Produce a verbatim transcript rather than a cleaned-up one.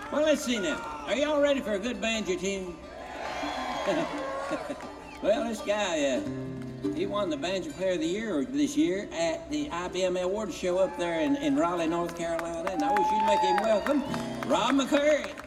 Well, let's see now. Are y'all ready for a good banjo tune? Well, this guy, uh, he won the Banjo Player of the Year this year at the I B M Awards show up there in, in Raleigh, North Carolina, and I wish you'd make him welcome, Rob McCurry.